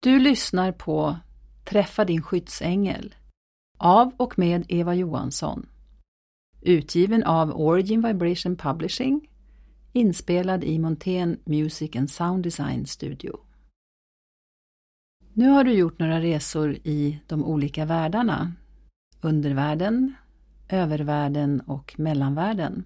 Du lyssnar på Träffa din skyddsängel av och med Eva Johansson. Utgiven av Origin Vibration Publishing, inspelad i Montén Music and Sound Design Studio. Nu har du gjort några resor i de olika världarna, undervärlden, övervärlden och mellanvärlden.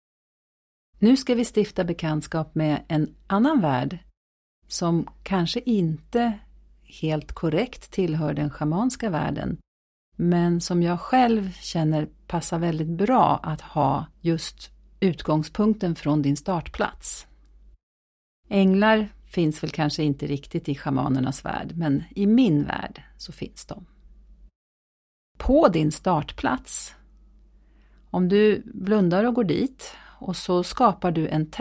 Nu ska vi stifta bekantskap med en annan värld som kanske inte helt korrekt tillhör den schamanska världen, men som jag själv känner passar väldigt bra att ha just utgångspunkten från din startplats. Änglar finns väl kanske inte riktigt i schamanernas värld, men i min värld så finns de. På din startplats, om du blundar och går dit och så skapar du en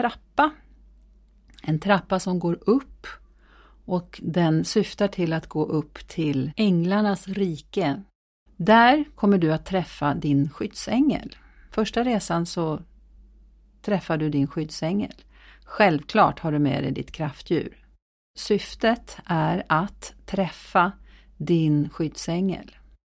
trappa som går upp, och den syftar till att gå upp till änglarnas rike. Där kommer du att träffa din skyddsängel. Första resan så träffar du din skyddsängel. Självklart har du med dig ditt kraftdjur. Syftet är att träffa din skyddsängel.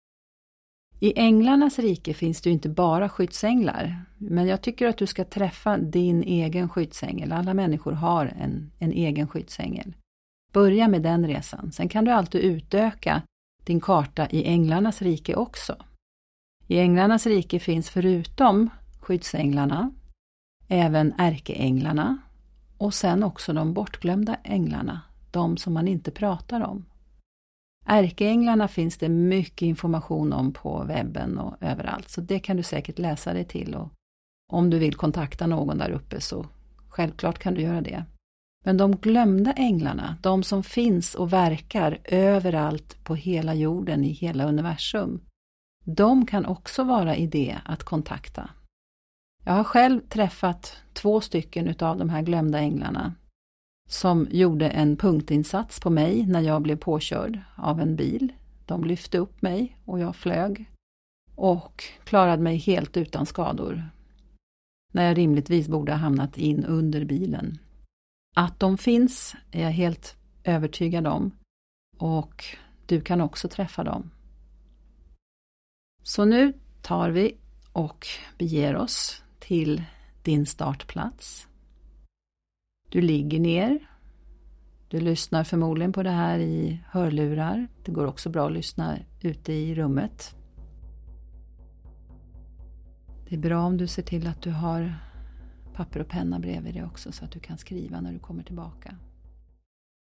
I änglarnas rike finns det ju inte bara skyddsänglar, men jag tycker att du ska träffa din egen skyddsängel. Alla människor har en egen skyddsängel. Börja med den resan. Sen kan du alltid utöka din karta i änglarnas rike också. I änglarnas rike finns förutom skyddsänglarna även ärkeänglarna och sen också de bortglömda änglarna, de som man inte pratar om. Ärkeänglarna finns det mycket information om på webben och överallt, så det kan du säkert läsa dig till, och om du vill kontakta någon där uppe så självklart kan du göra det. Men de glömda änglarna, de som finns och verkar överallt på hela jorden, i hela universum, de kan också vara idé att kontakta. Jag har själv träffat 2 stycken av de här glömda änglarna som gjorde en punktinsats på mig när jag blev påkörd av en bil. De lyfte upp mig och jag flög och klarade mig helt utan skador, när jag rimligtvis borde ha hamnat in under bilen. Att de finns är jag helt övertygad om, och du kan också träffa dem. Så nu tar vi och beger oss till din startplats. Du ligger ner. Du lyssnar förmodligen på det här i hörlurar. Det går också bra att lyssna ute i rummet. Det är bra om du ser till att du har papper och penna bredvid dig också, så att du kan skriva när du kommer tillbaka.